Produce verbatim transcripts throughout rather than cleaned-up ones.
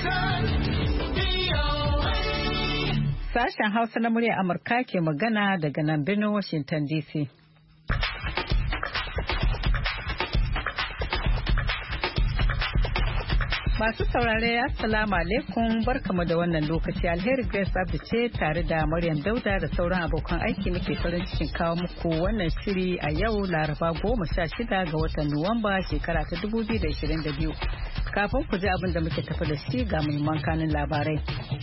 Sashen Hausa na murya Amurka ke magana daga nan birnin Washington D C. Masu saurare assalamu alaikum, barkamu da wannan lokaci. Alheri Grace Abdi ce tare da Maryam Dauda da sauran abokan aiki muke farin cikin kawo muku wannan shiri a yau Laraba goma sha shida ga watan Nuwamba shekara ta dubu biyu da ashirin da biyu. Kafin ku ji abin da muke tafi da shi ga muhimman kanin labarai.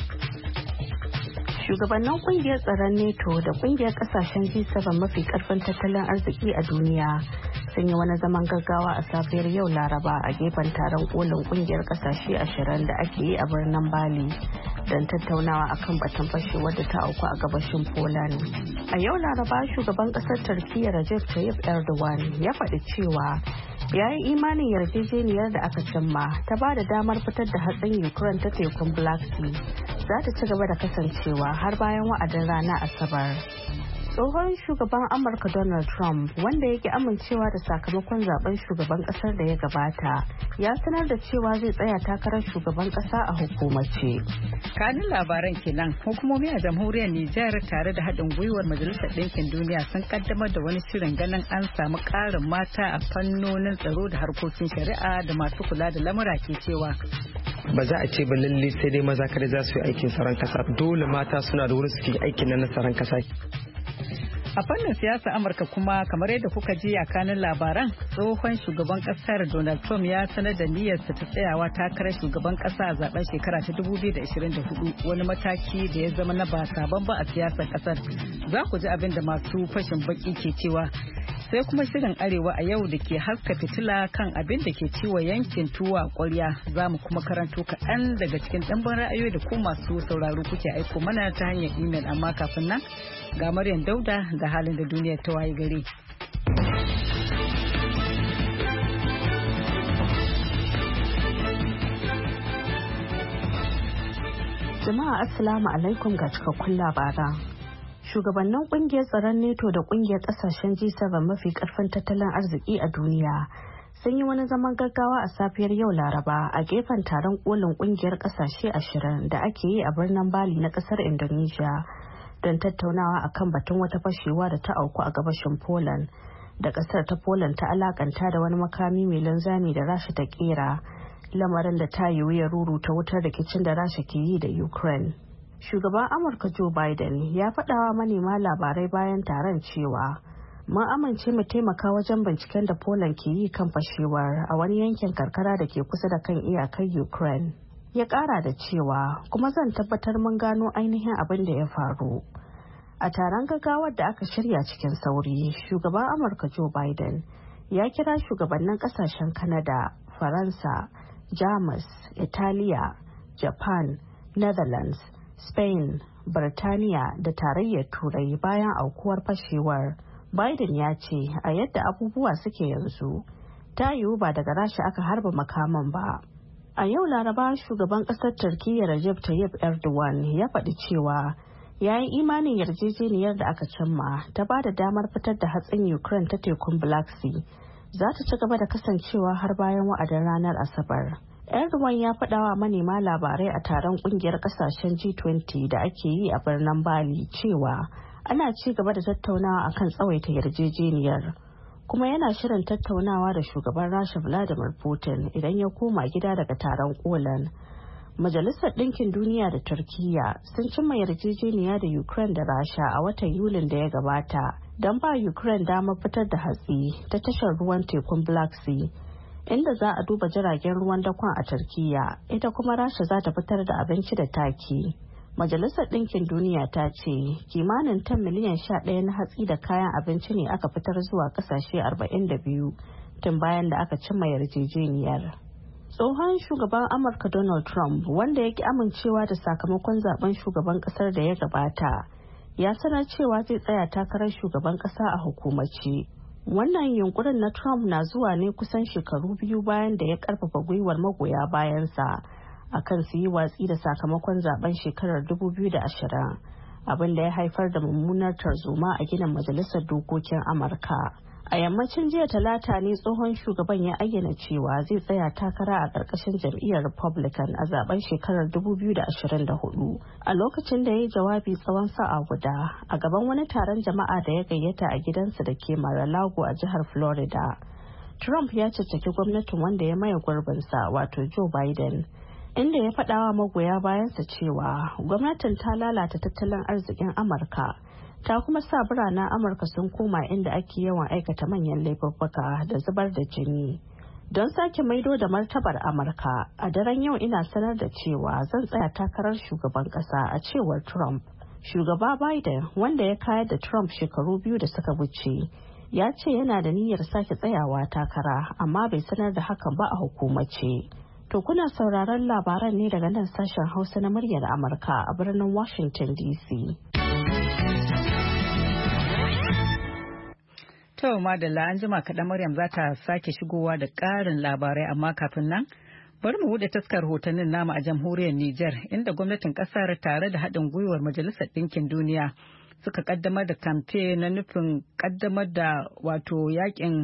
Shugabannin kungiyar tsaron NATO da kungiyar kasashen G seven mafi karfin tattalin arziki a duniya sun yi wani zaman gaggawa a safiyar yau Laraba a gefen taron kolin kungiyar kasashe ashirin da ake yi a birnin Bali don tattaunawa akan batun fashewar da ta auku a gabashin Poland. A yau Laraba shugaban kasar Turkiyya Recep Tayyip Erdogan ya faɗi cewa ya yi imanin yarjejeniyar da aka cimma ta ba da damar fitar da hatsin Ukraine ta tekun Black Sea za ta ci gaba da kasancewa har bayan wa'adin rana Asabar. Tsohon shugaban Amurka Donald Trump, wanda yake amincewa da sakamakon zaben shugaban kasar da ya gabata, ya sanar da cewa zai tsaya takarar shugaban kasa a hukumace. Kanin labaran kenan, hukumomi a jamhuriyar Nijar tare da haɗin gwiwar Majalisar Ɗinkin Duniya sun kaddamar da wani shirin ganin an samu ƙarin mata a fannonin tsaro da harkokin shari'a da masu kula da lamura ke cewa. Ba za a ce ba lalle sai dai maza kada za su yi aikin tsaron kasa, dole mata suna da wurin su ke aikin na tsaron kasa. A fannin siyasa Amurka kuma, kamar yadda kuka ji a kanin labaran, tsohon shugaban kasar Donald Trump ya sanar da niyyarsa ta tsayawa takarar shugaban kasa a zaben shekara ta dubu biyu da ashirin da hudu, wani mataki da ya zama na ba sabon ba a siyasar kasar. Za ku ji abin da masu fashin baki ke cewa. Sai kuma shirin Arewa a yau da ke haska fitila kan abin da ke ciwo yankin tuwa ƙwarya. Za mu kuma karanto kaɗan daga cikin ɗimbin ra'ayoyi da ku masu sauraro kuke aiko mana ta hanyar imel, amma kafin nan ga Maryam Dauda da halin da duniyar ta waye gari. Jama'a assalamu alaikum ga cikakkun labaran. Shugabannin kungiyar tsaron NATO da kungiyar kasashen G seven mafi karfin tattalin arziki a duniya sun yi wani zaman gaggawa a safiyar yau Laraba a gefen taron kolin kungiyar kasashe ashirin da ake yi a birnin Bali na kasar Indonesia don tattaunawa akan batun wata fashewa da ta auku a gabashin Poland da kasar ta Poland ta alakanta da wani makami mai linzami da Rasha ta kera, lamarin da ta yiwu ya ruruta wutar rikicin da Rasha ke yi da Ukraine. Shugaban Amurka Joe Biden ya faɗawa manema labarai bayan taron cewa mun amince mu taimaka wajen binciken da Poland ke yi kan fashewar a wani yankin karkara da ke kusa da kan iyakar Ukraine. Ya ƙara da cewa kuma zan tabbatar mun gano ainihin abin da ya faru. A taron gaggawar da aka shirya cikin sauri, shugaban Amurka Joe Biden ya kira shugabannin kasashen Canada, Faransa, Jamus, Italiya, Japan, Netherlands, Spain, Birtaniya da Tarayyar Turai bayan aukuwar fashewar. Biden ya ce a yadda abubuwa suke yanzu, ta yiwu ba daga Rasha aka harba makaman ba. A yau Laraba shugaban kasar Turkiyya Recep Tayyip Erdogan ya faɗi cewa ya yi imanin yarjejeniyar da aka cimma ta ba da damar fitar da hatsin Ukraine ta tekun Black Sea za ta ci gaba da kasancewa har bayan wa'adin ranar Asabar. Erdogan ya faɗawa manema labarai a taron kungiyar kasashen G twenty da ake yi a birnin Bali cewa ana ci gaba da tattaunawa akan tsawaita yarjejeniyar, kuma yana shirin tattaunawa da shugaban Rasha Vladimir Putin idan ya koma gida daga taron kolin. Majalisar Ɗinkin Duniya da Turkiyya sun cimma yarjejeniya da Ukraine da Rasha a watan Yulin da ya gabata don ba Ukraine damar fitar da hatsi ta tashar ruwan tekun Black Sea, inda za a duba jiragen ruwan dakon a Turkiyya, ita kuma Rasha za ta fitar da abinci da taki. Majalisar Ɗinkin Duniya ta ce kimanin tan miliyan sha ɗaya na hatsi da kayan abinci ne aka fitar zuwa ƙasashe arba'in da biyu tun bayan da aka cimma yarjejeniyar. Tsohon shugaban Amurka Donald Trump, wanda ya ki amincewa da sakamakon zaben shugaban ƙasar da ya gabata, ya sanar cewa zai tsaya takarar shugaban ƙasa a hukumace. Wannan yunkurin na Trump na zuwa ne kusan shekaru biyu bayan da ya karfafa gwiwar magoya bayansa akan su yi watsi da sakamakon zaben shekarar dubu biyu da ashirin, abin da ya haifar da mummunar tarzoma a ginin majalisar dokokin Amurka. A yammacin jiya talata ne tsohon shugaban ya ayyana cewa zai tsaya takara a ƙarƙashin jam'iyyar Republican a zaben shekarar dubu biyu da ashirin da hudu a lokacin da ya yi jawabi tsawon sa'a guda a gaban wani taron jama'a da ya gayyata a gidansa da ke Mar-a-Lago a jihar Florida. Trump ya caccaki gwamnatin wanda ya maye gurbinsa wato Joe Biden, inda ya faɗawa magoya bayansa cewa gwamnatin ta lalata tattalin arzikin Amurka. Ta kuma sa biranen Amurka sun koma inda ake yawan aikata manyan laifuffuka da zubar da jini. Don sake maido da martabar Amurka, a daren yau ina sanar da cewa zan tsaya takarar shugaban kasa, a cewar Trump. Shugaba Biden, wanda ya kayar da Trump shekaru biyu da suka wuce, ya ce yana da niyyar sake tsayawa takara, amma bai sanar da hakan ba a hukumace. To kuna sauraron labaran ne daga nan sashen Hausa na muryar Amurka a birnin Washington D C. To madalla, an jima kaɗan Maryam za ta sake shigowa da ƙarin labarai, amma kafin nan bari mu buɗe taskar hotonnin namu a jamhuriyar Nijar, inda gwamnatin ƙasar tare da haɗin gwiwar Majalisar Ɗinkin Duniya suka ƙaddamar da kamfe na nufin ƙaddamar da wato yakin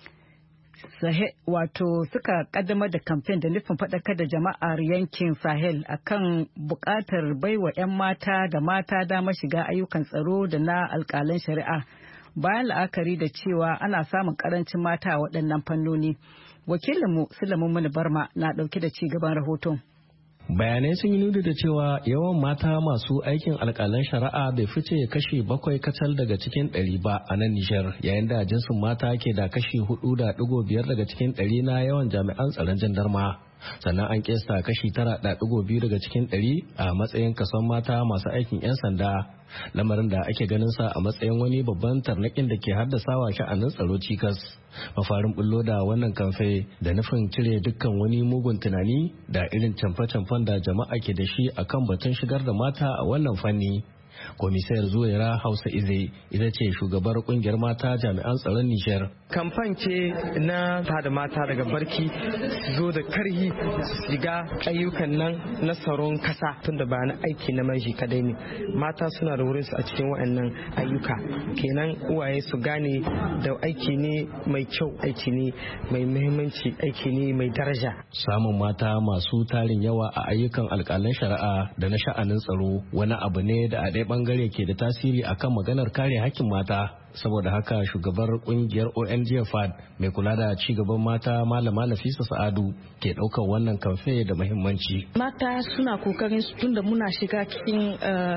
wato suka ƙaddamar da kamfen da nufin faɗakar da jama'ar yankin Sahel akan buƙatar baiwa 'yan mata da mata damar shiga ayyukan tsaro da na alƙalan shari'a. Bayan la'akari da cewa ana samun karancin mata a waɗannan fannoni, wakilinmu Sulaiman Mani Barma na ɗauke da ci gaban rahoton. Bayanai sun yi nuni da cewa yawan mata masu aikin alƙalan shari'a bai fice kashi bakwai kacal daga cikin ɗari ba a nan Nijar, yayin da jinsin mata ke da kashi hudu da ɗigo biyar daga cikin ɗari na yawan jami'an tsaron jandarma. Sannan an kesta kashi tara da ɗigo biyu daga cikin ɗari a matsayin kason mata masu aikin 'yan sanda, lamarin da ake ganin sa a matsayin wani babban tarnaƙin da ke haddasawa sha'anin tsaro cikas. Mafarin bullo da wannan kamfe da nufin cire dukkan wani mugun tunani da irin camfe-camfen da jama'a ke da shi akan batun shigar da mata a wannan fanni. Komisayar Zuwaira Hausa Ize ita ce shugabar kungiyar mata jami'an tsaron Nijar. Kamfan ce na tada mata daga barki su zo da karhi su shiga ayyukan nan na tsaron kasa, tunda ba na aiki na maji kadai ne. Mata suna da wurin su a cikin waɗannan ayyuka. Kenan uwaye su gane da aiki ne mai kyau, aiki ne mai muhimmanci, aiki ne mai daraja. Samun mata masu tarin yawa a ayyukan alƙalan shari'a da na sha'anin tsaro wani abu ne da a ɗaya bangare ke da tasiri akan maganar kare hakkin mata. Saboda haka shugabar kungiyar O N G F A D mai kula da ci gaban mata Malama Nafisa Sa'adu ke daukar wannan kamfe da muhimmanci. Mata suna kokarin su tunda muna shiga cikin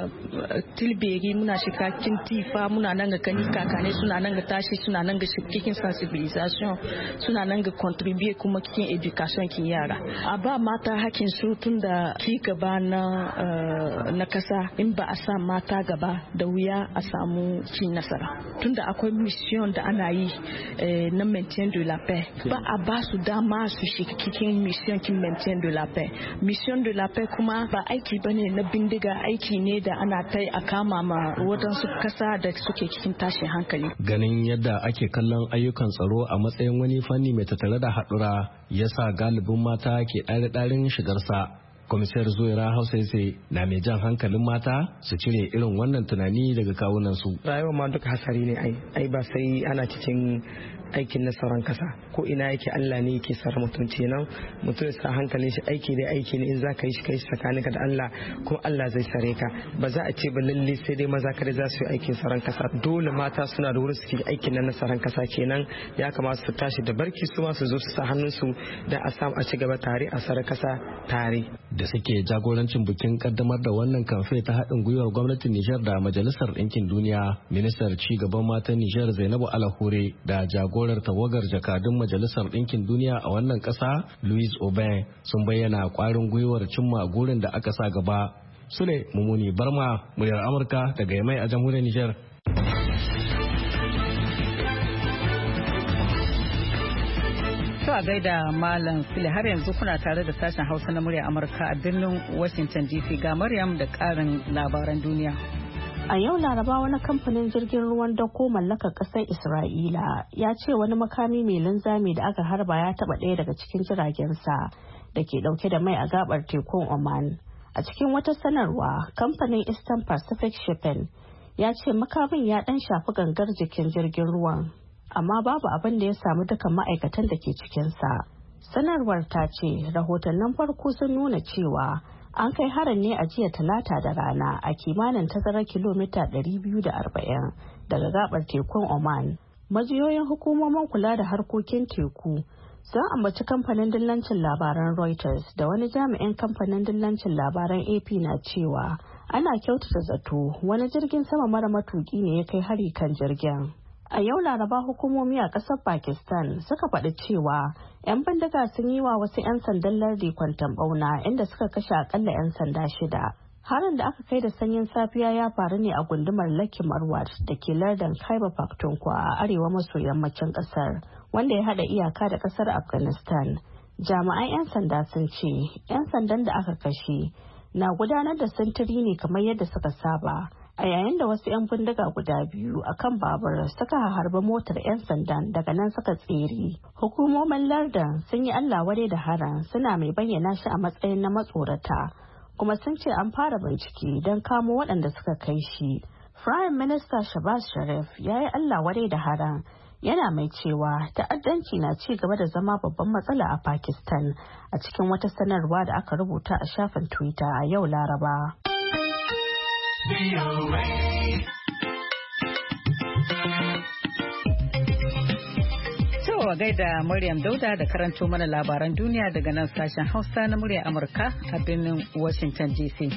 tilberi, muna shiga cikin tifa, muna nan ga kani kakane, suna nan ga tashi, suna nan ga cikin sensibilisation, suna nan ga contribute kuma cikin education kin yara. A ba mata hakkin su tunda ci gaba na na kasa, in ba a sa mata gaba da wuya a samu cin nasara. Tunda akwai mission da ana yi na maintien de la paix, ba a ba su dama su shiga cikin mission kin maintien de la paix. Mission de la paix kuma ba aiki bane na bindiga, aiki ne da ana tai a kama ma wadansu kasa da suke cikin tashin hankali. Ganin yadda ake kallon ayyukan tsaro a matsayin wani fanni mai tattare da haɗura yasa galibin mata ke ɗare-ɗaren shigarsa. Komisar Zuwaira Hausa sai na mai jan hankalin mata su cire irin wannan tunani daga kawunan su. Rayuwa ma duka hasari ne ai, ai ba sai ana cikin aikin nasarar kasa ko ina yake Allah ne yake sar mutum kenan mutum sa hankalin shi aiki dai aiki ne in za ka yi shi kai shi tsakaninka da Allah kuma Allah zai sare ka. Ba za a ce ba lalle sai dai maza kada za su yi aikin tsaron kasa, dole mata suna da wurin su yi aikin na nasarar kasa, kenan ya kamata su tashi da barki su ma su zo su sa hannun su da a samu a ci gaba tare a sarar kasa tare. Da suke jagorancin bikin kaddamar da wannan kamfe ta haɗin gwiwar gwamnatin Nijar da Majalisar Ɗinkin Duniya, ministar ci gaban matan Nijar Zainabu Alakore da jagorar tawagar jakadun Majalisar Ɗinkin Duniya a wannan ƙasa Louise Aubin sun bayyana ƙwarin gwiwar cimma gurin da aka sa gaba. Sule Mumuni Barma, muryar Amurka daga Yamai a jamhuriyar Nijar. a gaida Malam Sule, har yanzu kuna tare da sashen Hausa na murya Amurka a birnin Washington D C. Ga Maryam da ƙarin labaran duniya. A yau Laraba wani kamfanin jirgin ruwan dako mallakar ƙasar Isra'ila ya ce wani makami mai linzami da aka harba ya taɓa ɗaya daga cikin jiragensa da ke ɗauke da mai a gabar tekun Oman. A cikin wata sanarwa, kamfanin Eastern Pacific Shipping ya ce makamin ya ɗan shafi gangar jikin jirgin ruwan. amma babu abin da ya samu dukkan ma'aikatan da ke cikinsa. Sanarwar ta ce rahotannin farko sun nuna cewa an kai harin ne a jiya talata da rana a kimanin tazarar kilomita ɗari biyu da arba'in daga gabar tekun Oman. Majiyoyin hukumomin kula da harkokin teku sun ambaci kamfanin dillancin labaran Reuters da wani jami'in kamfanin dillancin labaran A P na cewa ana kyautata zato wani jirgin sama mara matuki ne ya kai hari kan jirgin. A yau Laraba hukumomi a ƙasar Pakistan suka faɗi cewa 'yan bindiga sun yi wa wasu 'yan sandan lardi kwanton ɓauna inda suka kashe akalla 'yan sanda shida. Harin da aka kai da sanyin safiya ya faru ne a gundumar Lucky Marwat da ke lardin Khyber Pakhtunkhwa a arewa maso yammacin ƙasar, wanda ya haɗa iyaka da ƙasar Afghanistan. Jami'an 'yan sanda sun ce 'yan sandan da aka kashe na gudanar da sintiri ne kamar yadda suka saba. A yayin da wasu 'yan bindiga guda biyu a kan babur suka harba motar 'yan sandan daga nan suka tsere. Hukumomin lardin sun yi Allah wadai da haran, suna mai bayyana shi a matsayin na matsorata, kuma sun ce an fara bincike don kamo waɗanda suka kai shi. Prime Minister Shahbaz Sharif ya yi Allah wadai da haran, yana mai cewa ta'addanci na ci gaba da zama babban matsala a Pakistan a cikin wata sanarwa da aka rubuta a shafin Twitter a yau Laraba. Cewa gaida Maryam Dauda da karanto mana labaran duniya daga nan sashen Hausa na murya Amurka a birnin Washington D C.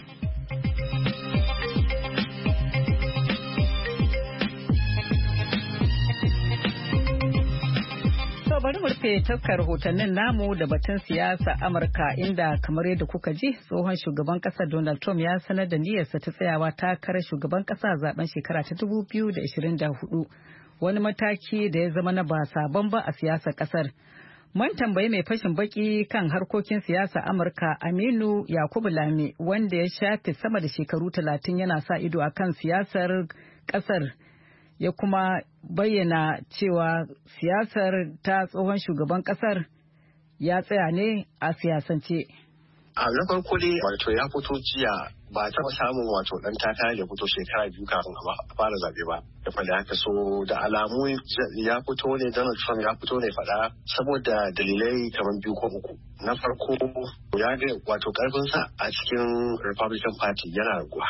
Bari mu rufe taskar rahotannin namu da batun siyasa Amurka, inda kamar yadda kuka ji tsohon shugaban kasar Donald Trump ya sanar da niyyarsa ta tsayawa takarar shugaban kasa zaben shekara ta dubu biyu da ashirin da hudu, wani mataki da ya zama na ba sabon ba a siyasar kasar. Mun tambayi mai fashin baki kan harkokin siyasa Amurka Aminu Yakubu Lami, wanda ya shafe sama da shekaru talatin yana sa ido akan siyasar kasar, ya kuma bayyana cewa siyasar ta tsohon shugaban kasar ya tsaya ne a siyasance. A na farko dai wato ya fito jiya ba taɓa samun wato ɗan takara da fito shekara biyu kafin a fara zaɓe ba. Da faɗi haka so da alamu ya fito ne, Donald Trump ya fito ne faɗa saboda dalilai kamar biyu ko uku. Na farko ya ga wato ƙarfinsa a cikin Republican Party yana raguwa.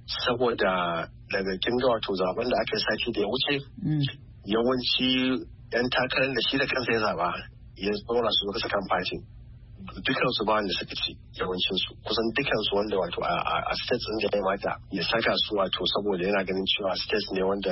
Saboda daga kin ga wato zaben da aka yi sati da ya wuce yawanci yan takarar da shi da kansa ya zaba ya tsora su kasa kan fatin dukansu ba wanda suka ci yawancinsu kusan dukansu wanda wato a states ɗin da ya mata ya saka su wato saboda yana ganin cewa states ne wanda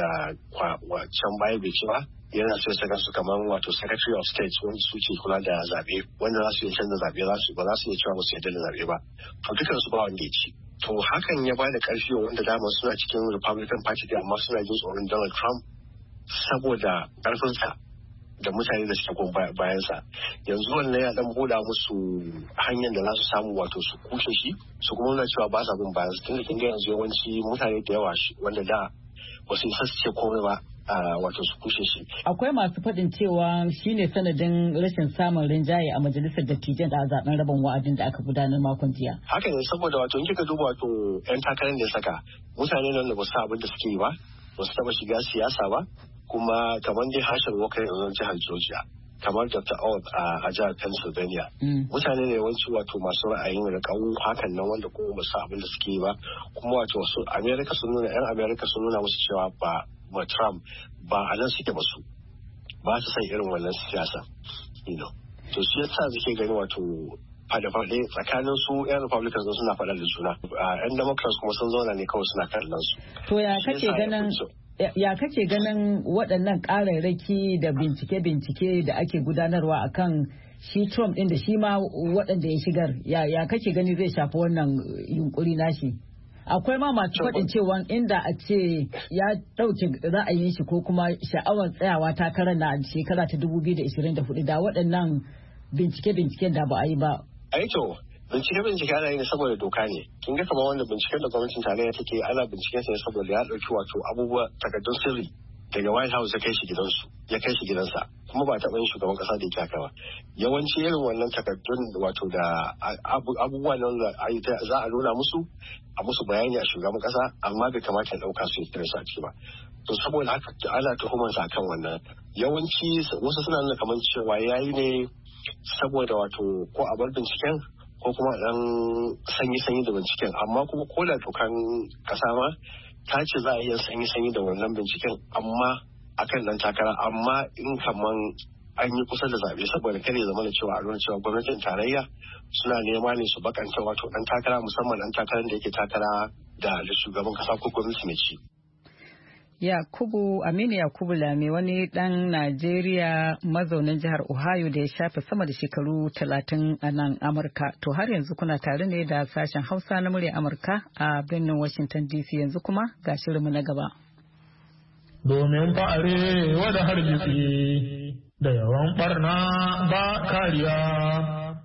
can baya bai ci ba, yana so ya saka su kamar wato secretary of state wanda su ke kula da zabe wanda za su iya canza zabe za su ba za su iya cewa ba su yarda da zabe ba, to dukansu ba wanda ya ci. To hakan ya bada karfi wanda dama suna cikin Republican Party da amma suna jin tsoron Donald Trump saboda karfinsa da mutane da suke goyon bayansa. Yanzu wannan ya dan buɗa musu hanyar da za su samu wato su kushe shi su kuma nuna cewa ba sa bin bayansa, tunda kin ga yanzu yawanci mutane da yawa wanda da ba su isa su ce komai ba wato su kushe shi. Akwai masu faɗin cewa shine sanadin rashin samun rinjaye a majalisar dattijan da a zaben rabon wa'adin da aka gudanar makon jiya. Haka ne, saboda wato in kika duba wato yan takarar da ya saka mutane nan da ba su abin da suke yi ba, ba su taɓa shiga siyasa ba, kuma kamar dai Herschel Walker yanzu jihar Georgia, kamar Doctor Oz a jihar Pennsylvania. Mutane ne yawanci wato masu ra'ayin rikawu hakan nan wanda kuma ba su abin da suke yi ba, kuma wato wasu America sun nuna yan America sun nuna musu cewa ba ma Trump ba a nan suke basu ba su san irin wannan siyasa, you know. To shi yasa suke gani wato fada-fade tsakanin su yan Republicans suna faɗa da juna, yan Democrats kuma sun zauna ne kawai suna kallon su. To ya kake ganin ya kake ganin waɗannan ƙararraki da bincike-bincike da ake gudanarwa akan shi Trump ɗin da shi ma waɗanda ya shigar, ya kake gani zai shafi wannan yunkuri nashi? Akwai ma masu faɗin cewa inda a ce ya ɗauke ra'ayin shi ko kuma sha'awar tsayawa takarar na shekara ta dubu biyu da ashirin da hudu da waɗannan bincike-binciken da ba a yi ba. Aito, bincike-bincike ana yi ne saboda doka ne. Kin ga kamar wanda binciken da gwamnatin tarayya take ana binciken sa ne saboda ya ɗauki wato abubuwa takardun sirri daga White House ya kai shi gidansu ya kai shi gidansa kuma ba taɓa yin shugaban ƙasa da yake haka ba. Yawanci irin wannan takardun wato da abubuwan da za a nuna musu a musu bayani a shugaban ƙasa amma bai kamata ya ɗauka su ya su a ciki ba. To saboda haka ana tuhumarsa akan wannan. Yawanci wasu suna nuna kamar cewa yayi ne saboda wato ko a bar binciken ko kuma dan sanyi-sanyi da binciken, amma kuma ko da dokan kasa ma ta ce za a iya sanyi-sanyi da wannan binciken amma akan dan takara, amma in kaman an yi kusa da zaɓe saboda kare zama da cewa a nuna cewa gwamnatin tarayya suna nema ne su bakanta wato dan takara, musamman dan takarar da yake takara da shugaban kasa ko gwamnati mai ci. Yakubu Aminu Yakubu Lame wani ɗan Najeriya mazaunin jihar Ohio da ya shafe sama da shekaru talatin a nan Amurka. To har yanzu kuna tare ne da sashen Hausa na murya Amurka a birnin Washington D C. Yanzu kuma ga shirinmu na gaba. Domin fa'are wada hargitsi da yawan barna ba kariya.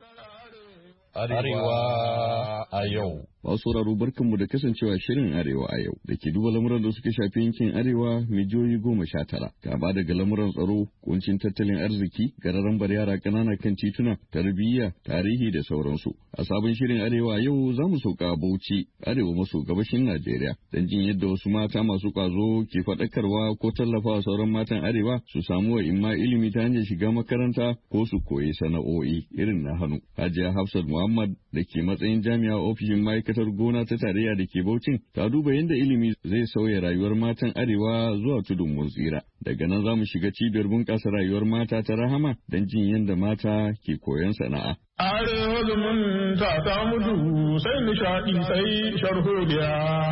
Arewa a yau. Masu sauraro barkanmu da kasancewa shirin Arewa a yau da ke duba lamuran da suka shafi yankin Arewa miliyoyi goma sha tara. Kama daga lamuran tsaro, kuncin tattalin arziki, gararan bar yara ƙanana kan tituna, tarbiyya, tarihi da sauransu. A sabon shirin Arewa a yau za mu sauka Bauchi, Arewa maso gabashin Najeriya, don jin yadda wasu mata masu ƙwazo ke faɗakarwa ko tallafawa sauran matan Arewa su samu wa imma ilimi ta hanyar shiga makaranta ko su koyi sana'o'i irin na hannu. Hajiya Hafsat Muhammad da ke matsayin jami'a ofishin ma'aikatar gona ta tarayya da ke Bauchin ta duba yadda ilimi zai sauya rayuwar matan Arewa zuwa tudun mun tsira. Daga nan za mu shiga cibiyar bunƙasa rayuwar mata ta Rahama don jin yadda mata ke koyon sana'a. Arewa zumunta ta mutu sai nishaɗi sai sharholiya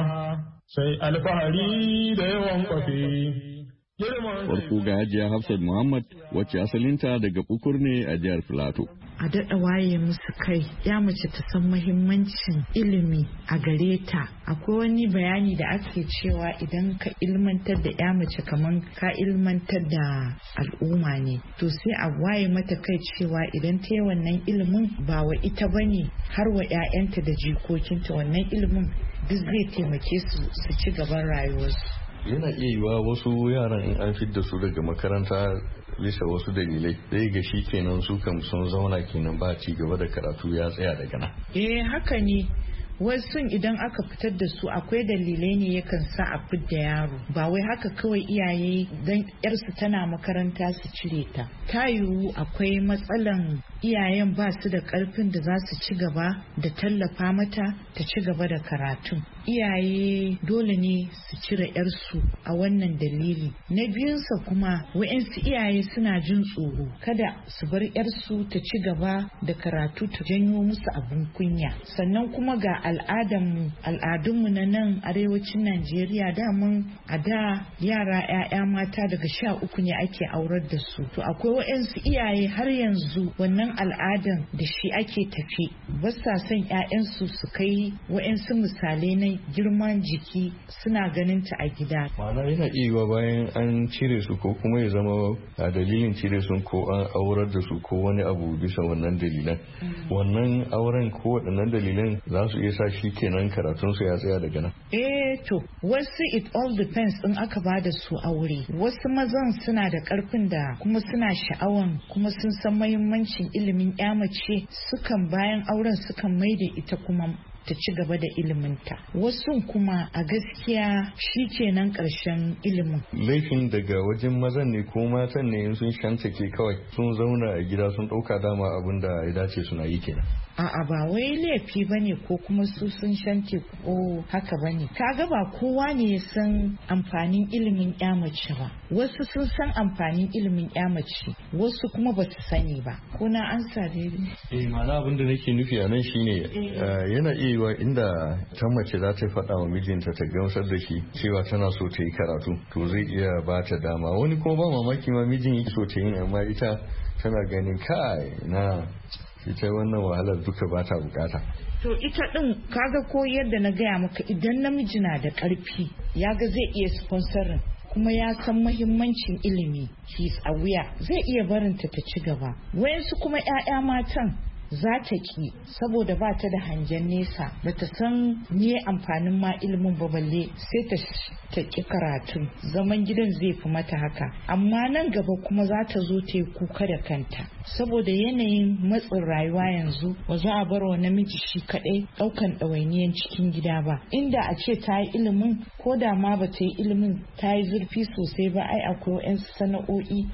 sai alfahari da yawan kwafi. Farko ga Hajiya Hafsat Muhammad wacce asalinta daga Bukur ne a jihar Filato. A daɗa waye musu kai, ya mace ta san mahimmancin ilimi a gare ta. Akwai wani bayani da ake cewa idan ka ilmantar da ya mace kaman ka ilmantar da al'umma ne. To sai a waye mata kai cewa idan ta yi wannan ilimin ba wa ita bane har wa 'ya'yanta da jikokinta, wannan ilimin duk zai taimake su su ci gaban rayuwarsu. Yana iya yiwa wasu yaran in an fidda su daga makaranta bisa wasu dalilai zai ga shi kenan su kam sun zauna kenan ba ci gaba da karatu ya tsaya daga nan. Eh haka ne, wasu idan aka fitar da su akwai dalilai ne yakan sa a fidda yaro, ba wai haka kawai iyaye dan yarsu tana makaranta su cire ta. Ta yiwu akwai matsalan iyayen ba su da karfin da za su ci gaba da tallafa mata ta ci gaba da karatun. Iyaye dole ne su cire yarsu a wannan dalili. Na biyunsa kuma wa'yansu iyaye suna jin tsoro kada su bar yarsu ta ci gaba da karatu ta janyo musu abin kunya. Sannan kuma ga al'adarmu al'adunmu na nan arewacin Najeriya damun a da yara 'ya'ya mata daga sha uku ne ake aurar da su. To akwai wa'yansu iyaye har yanzu wannan al'adan da shi ake tafi, ba sa son 'ya'yansu su kai wa'yansu misalai na girman jiki suna ganin ta a gida. Ma'ana yana iya bayan an cire su ko kuma ya zama a dalilin cire su ko an aurar da su ko wani abu bisa wannan dalilan. Wannan auren ko waɗannan dalilan za su iya sa shi kenan karatun su ya tsaya daga nan. Eh to wasu it all depends in aka ba da su aure. Wasu mazan suna da ƙarfin da kuma suna sha'awan kuma sun san mahimmancin ilimin ya mace, sukan bayan auren sukan mai da ita kuma ta ci gaba da iliminta. Wasu kuma a gaskiya shi kenan ƙarshen ilimin. Laifin daga wajen mazan ne ko matan ne sun shantake kawai sun zauna a gida sun ɗauka dama abin da ya dace suna yi kenan. A'a ba wai laifi bane ko kuma su sun shante ko haka bane. Kaga ba kowa ne ya san amfanin ilimin ya mace ba. Wasu sun san amfanin ilimin ya mace, wasu kuma ba su sani ba. Ko na ansa daidai? Eh ma'ana abin da nake nufi a nan shine yana iya yiwa inda ta mace za ta faɗa wa mijinta ta gamsar da shi cewa tana so ta yi karatu to zai iya ba ta dama. Wani kuma ba mamaki ma mijin yake so ta yi amma ita tana ganin kai na ita wannan wahalar duka ba ta bukata. To ita din kaga ko yadda na gaya maka idan namiji na da karfi ya ga zai iya sponsorin kuma ya san mahimmancin ilimi, he's aware, zai iya barinta ta ci gaba. Wayansu kuma 'ya'ya matan za ta ki saboda ba ta da hangen nesa ba ta san me amfanin ma ilimin ba balle sai ta ta ki karatu zaman gidan zai fi mata haka amma nan gaba kuma za ta zo ta yi kuka da kanta saboda yanayin matsin rayuwa yanzu ba za a bar wa namiji shi kaɗai ɗaukan ɗawainiyan cikin gida ba inda a ce ta yi ilimin ko da ma ba ta yi ilimin ta yi zurfi sosai ba ai akwai 'yan sana'o'i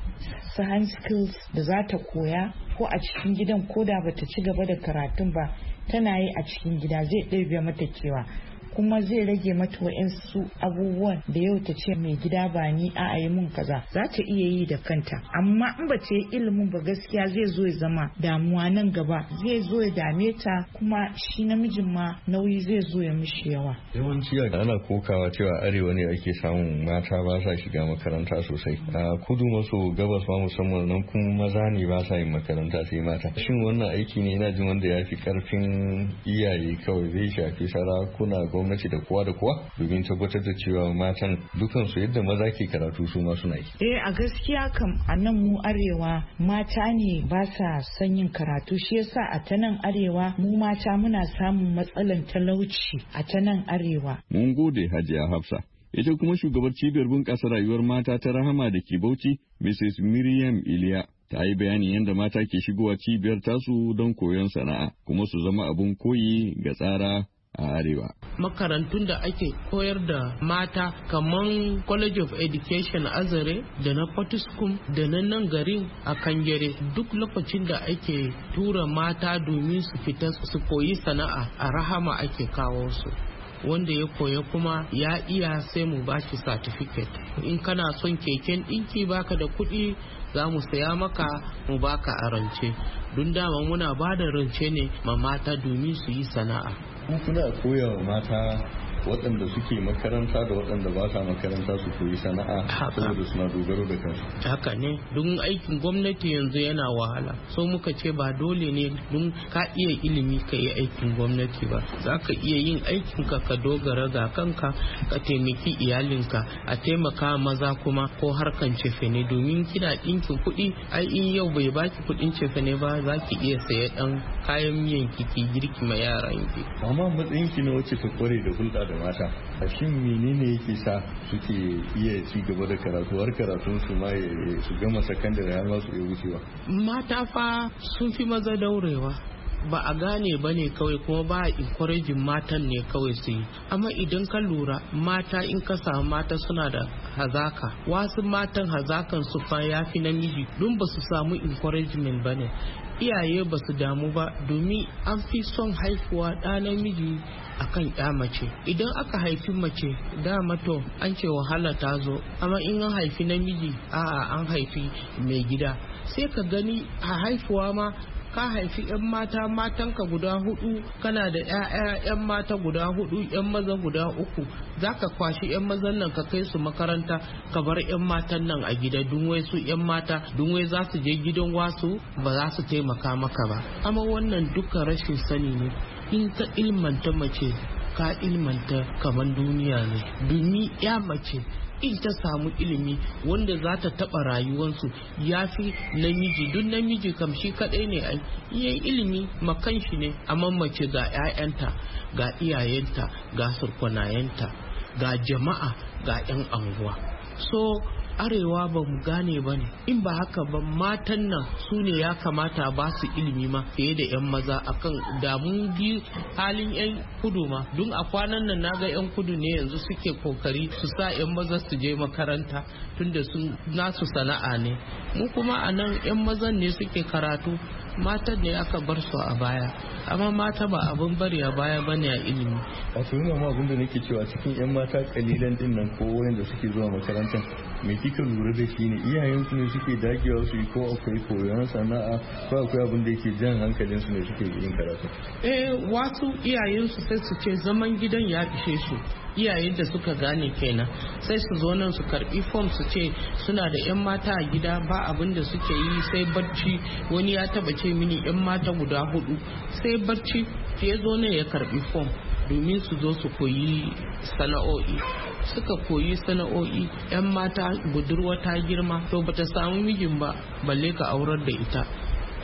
su hand skills da za ta koya ko a cikin gidan ko da bata ci gaba da karatun ba tana yi a cikin gida zai ɗaya mata kewa kuma zai rage mata wa'insu abubuwan da yau ta ce mai gida ba ni a yi mun kaza za ta iya yi da kanta amma in ba ta yi ilimin ba gaskiya zai zo ya zama damuwa nan gaba zai zo ya dame ta kuma shi namijin ma nauyi zai zo ya mishi yawa yawanci ana kokawa cewa arewa ne ake samun mata ba sa shiga makaranta sosai a kudu maso gabas ma musamman nan kuma maza ne ba sa yin makaranta sai mata shin wannan aiki ne ina jin wanda ya fi karfin iyaye kawai zai shafi sarakuna gwamnati gwamnati da kowa da kowa domin tabbatar da cewa matan dukansu yadda maza ke karatu su ma suna yi. Eh a gaskiya kam a nan mu arewa mata ne ba sa son yin karatu shi yasa a ta nan arewa mu mata muna samun matsalan talauci a ta nan arewa. Mun gode Hajiya Hafsa. Ita kuma shugabar cibiyar bunƙasa rayuwar mata ta Rahama da ke Bauchi, Missus Miriam Iliya. Ta yi bayanin yadda mata ke shigowa cibiyar tasu don koyon sana'a kuma su zama abun koyi ga tsara a arewa. Makarantun da ake koyar da mata kamar College of Education Azare da na Potiskum da na nan garin a Kangere duk lokacin da ake tura mata domin su fita su koyi sana'a a Rahama ake kawo su. Wanda ya koya kuma ya iya sai mu bashi certificate. In kana son keken ɗinki baka da kuɗi za mu saya maka mu baka a rance. Don dama muna ba da rance ne ma mata domin su yi sana'a. Kuna koya wa mata waɗanda suke makaranta da waɗanda ba sa makaranta su koyi sana'a saboda suna dogaro da kansu. Haka ne, don aikin gwamnati yanzu yana wahala. So muka ce ba dole ne don ka iya ilimi ka yi aikin gwamnati ba. Za ka iya yin aikinka ka dogara ga kanka ka taimaki iyalinka a taimaka maza kuma ko harkan cefene domin kina ɗinkin kuɗi ai in yau bai baki kuɗin cefene ba za ki iya saye ɗan kayan miyan kiki girki ma yaranki. Amma matsayinki na wacce ta kware da hulɗa da mata shin menene yake sa suke iya ci gaba da karatu har karatun su ma su gama sakandare har ma su iya wucewa mata fa sun fi maza daurewa ba a gane ba ne kawai kuma ba a encouraging matan ne kawai su yi amma idan ka lura mata in ka samu mata suna da hazaka wasu matan hazakan su fa ya fi namiji don ba su samu encouragement ba ne iyaye ba su damu ba domin an fi son haifuwa ɗa namiji akan ya mace idan aka haifi mace dama to an ce wahala ta zo amma in an haifi namiji a'a an haifi mai gida sai ka gani a haifuwa ma ka haifi 'yan mata matanka guda hudu kana da 'ya'ya 'yan mata guda hudu 'yan maza guda uku zaka kwashi 'yan mazan nan ka kai su makaranta ka bar 'yan matan nan a gida dunwai su 'yan mata dunwai za su je gidan wasu ba za su taimaka maka ba amma wannan duka rashin sani ne in ka ilmanta mace ka ilmanta kaman duniya ne domin ya mace in ta samu ilimi wanda za ta taɓa rayuwarsu ya fi namiji duk namiji kam shi kaɗai ne ai iya ilimi makan shi ne amma mace ga 'ya'yanta ga iyayenta ga surkunayenta ga jama'a ga 'yan anguwa so arewa ba mu gane ba ne in ba haka ba matan nan su ne ya kamata ba su ilimi ma fiye da 'yan maza akan damu bi halin 'yan kudu ma don a kwanan nan naga 'yan kudu ne yanzu suke kokari su sa 'yan maza su je makaranta tunda su nasu sana'a ne mu kuma a nan 'yan mazan ne suke karatu matan ne aka bar su a baya amma mata ba abin bari a baya bane a ilimi wato yin ma abin da nake cewa cikin 'yan mata kalilan din nan ko wanda suke zuwa makarantar me kika lura da shi ne iyayensu ne suke dagewa su yi ko akwai koyon sana'a ko akwai abin da yake jan hankalin su ne suke yin karatu eh wasu iyayensu sai su ce zaman gidan ya ishe su iyayen da suka gane kenan sai su zo nan su karbi form su ce suna da 'yan mata a gida ba abin da suke yi sai barci wani ya taba ce mini 'yan mata guda hudu sai barci ya zo ne ya karbi form domin su zo su koyi sana'o'i suka koyi sana'o'i 'yan mata budurwa ta girma to bata samu mijin ba balle ka aurar da ita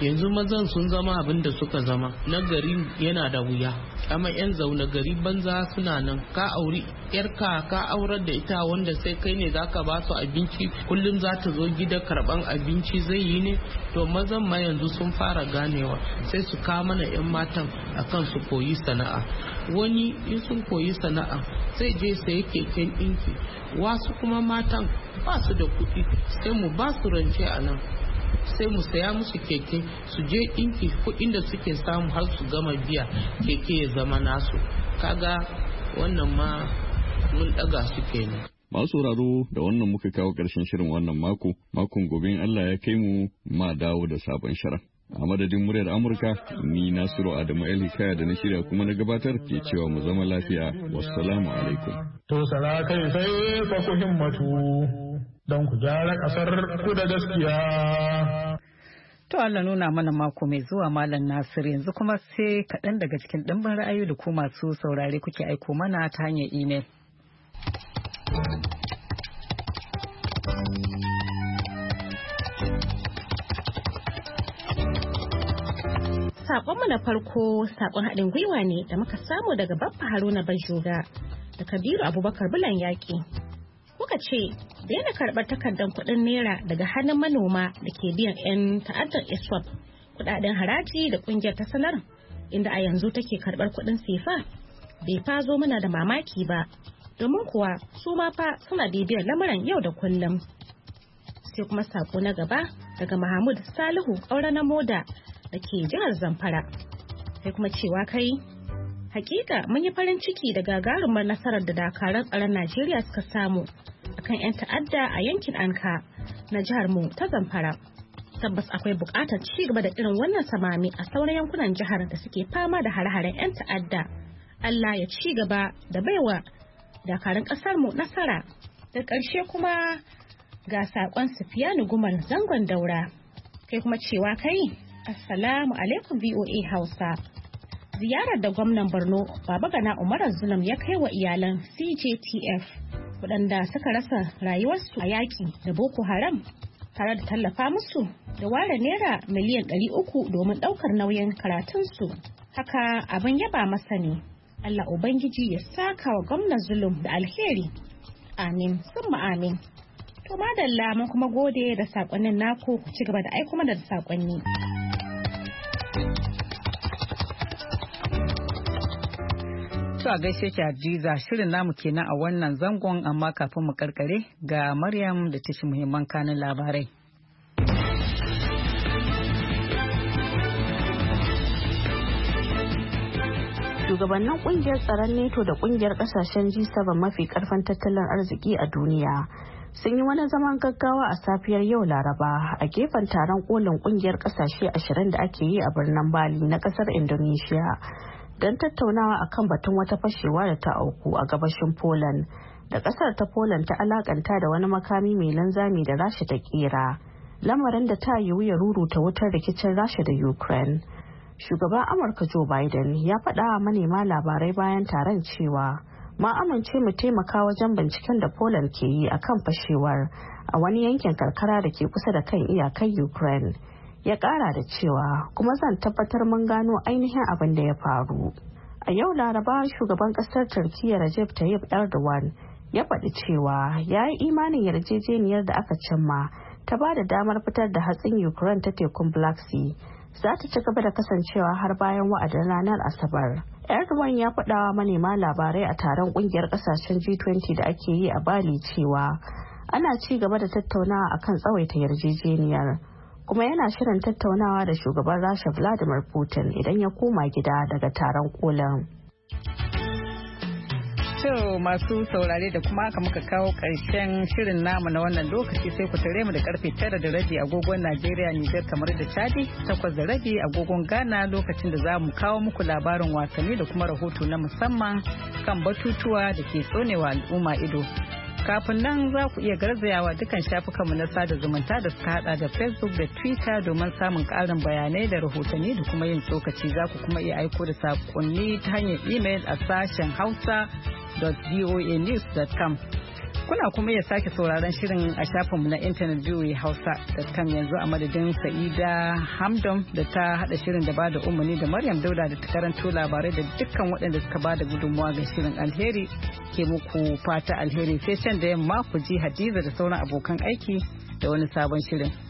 yanzu mazan sun zama abin da suka zama, na gari yana da wuya, amma yan zaune gari banza suna nan. Ka auri yarka ka aurar da ita wanda sai kai ne zaka ba su abinci kullum za ta zo gida karban abinci zai yi ne. To mazan ma yanzu sun fara ganewa sai su kawo mana yan matan akan su koyi sana'a. Wani in sun koyi sana'a sai je sai keken ɗinki, wasu kuma matan ba su da kuɗi sai mu ba su rance a nan, sai mu saya musu keke su je ɗinki, kuɗin da suke samu har su gama biya keke ya zama nasu. Kaga wannan ma mun ɗaga su kenan. Masu sauraro da wannan muka kawo ƙarshen shirin wannan mako, makon gobe in Allah ya kai mu ma dawo da sabon shirin. A madadin muryar Amurka, ni Nasiru Adamu El Hikaya da na shirya kuma na gabatar ke cewa mu zama lafiya. Wassalamu alaikum. To sala kai sai fa ku himmatu don ku gyara ƙasar ku da gaskiya. To Allah nuna mana mako mai zuwa Malam Nasir, yanzu kuma sai kaɗan daga cikin ɗimbin ra'ayoyi da ku masu saurare kuke aiko mana ta hanyar imel. Saƙonmu na farko saƙon haɗin gwiwa ne da muka samu daga Baffa Haruna Bajoga da Kabiru Abubakar Bulan Yaƙi. Kuka ce, daina karɓar takardar kuɗin naira daga hannun manoma da ke biyan 'yan ta'addar I S W A P kuɗaɗen haraji da ƙungiyar ta sanar, inda a yanzu take karɓar kuɗin sefa, bai fa zo mana da mamaki ba, domin kuwa su ma fa suna bibiyar lamuran yau da kullum. Sai kuma saƙo na gaba daga Mahmud Salihu ƙaura na moda da ke jihar Zamfara. Sai kuma cewa kai, hakika mun yi farin ciki da gagarumar nasarar da dakaran tsaron Najeriya suka samu akan 'yan ta'adda a yankin Anka na jihar mu ta Zamfara. Tabbas akwai buƙatar ci gaba da irin wannan samami a sauran yankunan jihar da suke fama da hare-haren 'yan ta'adda. Allah ya ci gaba da baiwa dakarun ƙasar mu nasara. Da ƙarshe kuma ga saƙon Sufiyanu Gumal zangon Daura. Kai kuma cewa kai, Assalamu alaikum V O A Hausa. Ziyarar da gwamnan Borno Babagana Umar Zulum ya kai wa iyalan C J T F waɗanda suka rasa rayuwarsu a yaƙi da Boko Haram, tare da tallafa musu da ware naira miliyan ɗari uku domin ɗaukar nauyin karatunsu. Haka abin yaba masa ne. Allah Ubangiji ya saka wa gwamnan Zulum da alheri. Amin, summa amin. To madalla mun kuma gode da saƙonnin naku, ku ci gaba da aiko mana da saƙonni. To a gaishe ki Hadiza, shirin namu kenan a wannan zangon, amma kafin mu karkare ga Maryam da tashi muhimman kanin labarai. Shugabannin kungiyar tsaron NATO da kungiyar kasashen G seven mafi karfin tattalin arziki a duniya sun yi wani zaman gaggawa a safiyar yau Laraba a gefen taron kolin kungiyar kasashe ashirin da ake yi a birnin Bali na kasar Indonesia don tattaunawa akan batun wata fashewa da ta auku a gabashin Poland da kasar ta Poland ta alakanta da wani makami mai linzami da Rasha ta kera, lamarin da ta yiwu ya ruruta wutar rikicin Rasha da Ukraine. Shugaban Amurka Joe Biden ya faɗa wa manema labarai bayan taron cewa ma amince mu taimaka wajen binciken da Poland ke yi akan fashewar a wani yankin karkara da ke kusa da kan iyakar Ukraine. Ya ƙara da cewa kuma zan tabbatar mun gano ainihin abin da ya faru. A yau Laraba shugaban ƙasar Turkiyya Recep Tayyip Erdogan ya faɗi cewa ya yi imanin yarjejeniyar da aka cimma ta ba da damar fitar da hatsin Ukraine ta tekun Black Sea za ta ci gaba da kasancewa har bayan wa'adin ranar Asabar. Erdogan ya faɗawa manema labarai a taron ƙungiyar ƙasashen G twenty da ake yi a Bali cewa ana ci gaba da tattaunawa akan tsawaita yarjejeniyar, kuma yana shirin tattaunawa da shugaban Rasha Vladimir Putin idan ya koma gida daga taron kolin. To masu saurare da kuma aka muka kawo ƙarshen shirin namu na wannan lokaci, sai ku tare mu da karfe tara da rabi agogon Najeriya, Nijar kamar da Chadi, takwas da rabi agogon Ghana, lokacin da za mu kawo muku labarin wasanni da kuma rahoto na musamman kan batutuwa da ke tsonewa al'umma ido. Kafin nan za ku iya garzayawa dukkan shafukanmu na sada zumunta da suka hada da Facebook da Twitter domin samun ƙarin bayanai da rahotanni da kuma yin tsokaci. Za ku kuma iya aiko da saƙonni ta hanyar email a sashen hausa dot voa news dot com. Kuna kuma iya sake sauraron shirin a shafinmu na intanet voa hausa dot com yanzu a madadin Sa'ida Hamdom da ta hada shirin da bada umarni da Maryam Dauda da ta karanto labarai da dukkan waɗanda suka bada gudunmawa ga shirin. Alheri ke muku fata alheri sai can da yamma ku ji Hadiza da sauran abokan aiki da wani sabon shirin.